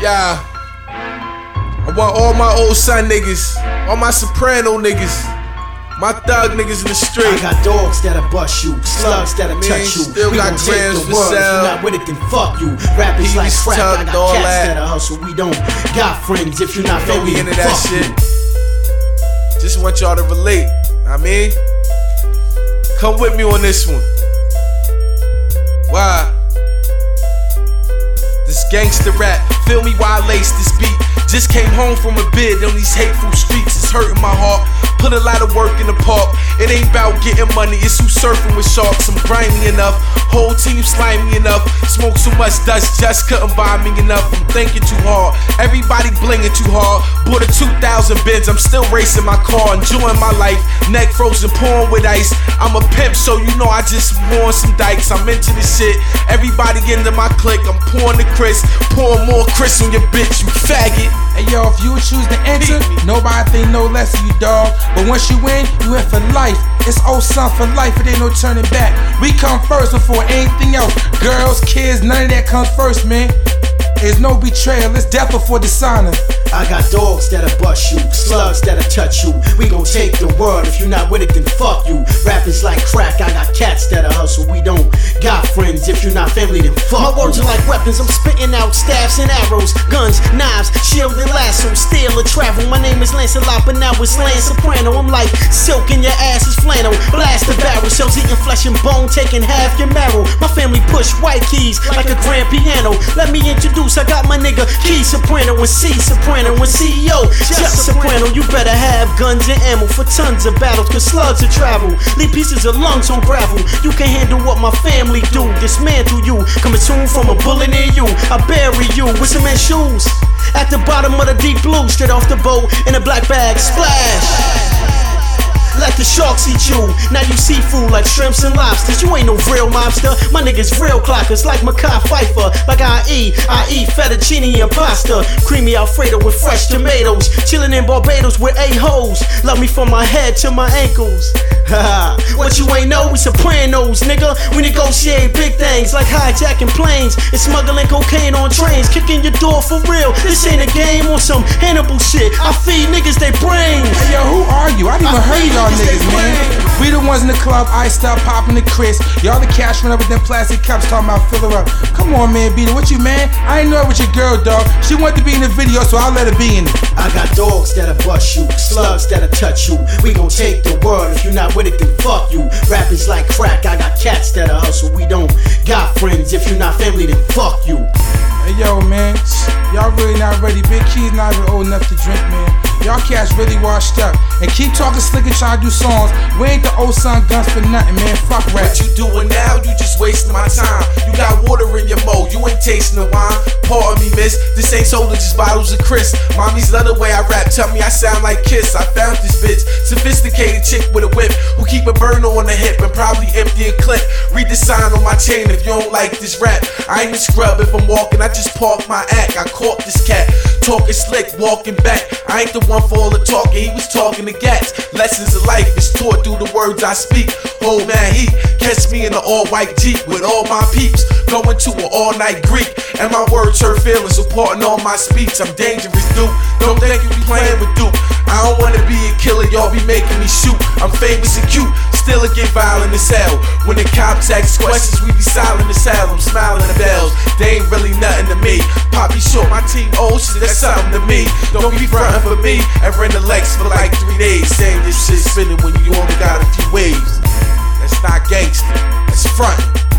Yeah. I want all my old son niggas, all my soprano niggas, my thug niggas in the street. I got dogs that'll bust you, slugs that'll touch you. Still We got gon' take grams the for world. If sale. you not with it, then fuck you. Rappers like Peace, crack. I tucked, got all cats that. that'll hustle. We don't got friends. If you're not Don't family, be then into that fuck shit. you. Just want y'all to relate. I mean, come with me on this one. Why? This gangster rap, feel me while I lace this beat. Just came home from a bid on these hateful streets, it's hurting my heart. Put a lot of work in the park. It ain't about getting money, it's who surfing with sharks. I'm grimy enough, whole team slimy enough. Smoke so much dust, just couldn't buy me enough. I'm thinking too hard, everybody blinging too hard. Bought a 2000 Benz, I'm still racing my car, enjoying my life. Neck frozen, pouring with ice. I'm a pimp, so you know I just won some dikes. I'm into this shit, everybody into my clique. I'm pouring the Chris, pouring more Chris on your bitch, you faggot. Hey yo, if you choose to enter, nobody think no less of you, dog. But once you win, you in for life. It's old son for life, it ain't no turning back. We come first before anything else. Girls, kids, none of that comes first, man. There's no betrayal, it's death before dishonor. I got dogs that'll bust you, slugs that'll touch you. We gon' take the world. If you're not with it, then fuck you. Rappers like crack. I got cats that'll hustle. We don't got friends. If you're not family, then fuck you. My words are like weapons. I'm spitting out staffs and arrows, guns, knives, shield and lasso, steel or travel. My name is Lancelot, but now it's Lance Soprano. I'm like silk and your ass is flannel. Blast the barrel, cells eating flesh and bone, taking half your marrow. My family push white keys like a grand piano. Let me introduce. I got my nigga Key Soprano and C Soprano and CEO Just Soprano. You better have guns and ammo for tons of battles, cause slugs will travel. Leave pieces of lungs on gravel. You can handle what my family do. Dismantle you, coming soon from a bullet near you. I bury you with some men's shoes at the bottom of the deep blue, straight off the boat in a black bag. Splash. Let the sharks eat you. Now you seafood like shrimps and lobsters. You ain't no real mobster. My niggas real clockers like Makai Pfeiffer. Like I eat fettuccine and pasta. Creamy Alfredo with fresh tomatoes. Chillin' in Barbados with A-hoes. Love me from my head to my ankles. Haha, what you ain't know, we sopranos, nigga. We negotiate big things like hijacking planes and smuggling cocaine on trains. Kicking your door for real. This ain't a game or some Hannibal shit. I feed niggas they brain. Hey yo, who are you? I didn't even heard y'all niggas, man. We the ones in the club, iced up, popping the Chris. Y'all the cash run up with them plastic cups, talking about fill her up. Come on, man, beat it. What you, man? I ain't know it with your girl, dog. She wanted to be in the video, so I'll let her be in it. I got dogs that'll bust you, slugs that'll touch you. We gon' take the world. If you're not with it, then fuck you. Rappers like crack. I got cats that'll hustle. We don't got friends. If you're not family, then fuck you. Hey yo, man, y'all really not ready. Big Key's not even old enough to drink, man. Y'all cats really washed up. And keep talking slick and trying to do songs. We ain't the old son guns for nothing, man. Fuck rap. What you doing now? You just wasting my time. You got water in your mo, you ain't tasting the wine. Pardon me, miss, this ain't soda, just bottles of Chris. Mommies love the way I rap, tell me I sound like Kiss. I found this bitch, sophisticated chick with a whip, who keep a burner on the hip and probably empty a clip. Read the sign on my chain if you don't like this rap. I ain't a scrub if I'm walking, I just park my act. I caught this cat, talking slick, walking back. I ain't the one for all the talking, he was talking to gats. Lessons of life is taught through the words I speak. Oh man, he catch me in an all-white Jeep with all my peeps, going to an all-night Greek. And my words hurt feelings, supporting all my speech. I'm dangerous, dude. Don't think you be playing with Duke. I don't wanna be a killer, y'all be making me shoot. I'm famous and cute, still it get violent as hell. When the cops ask questions, we be silent as hell. I'm smiling the bells, they ain't really nothing to me. Poppy short, my team old shit, that's something to me. Don't be frontin' for me and rent the Lex for like 3 days. Saying this shit spinning when you only got a few waves. That's not gangster, that's frontin'.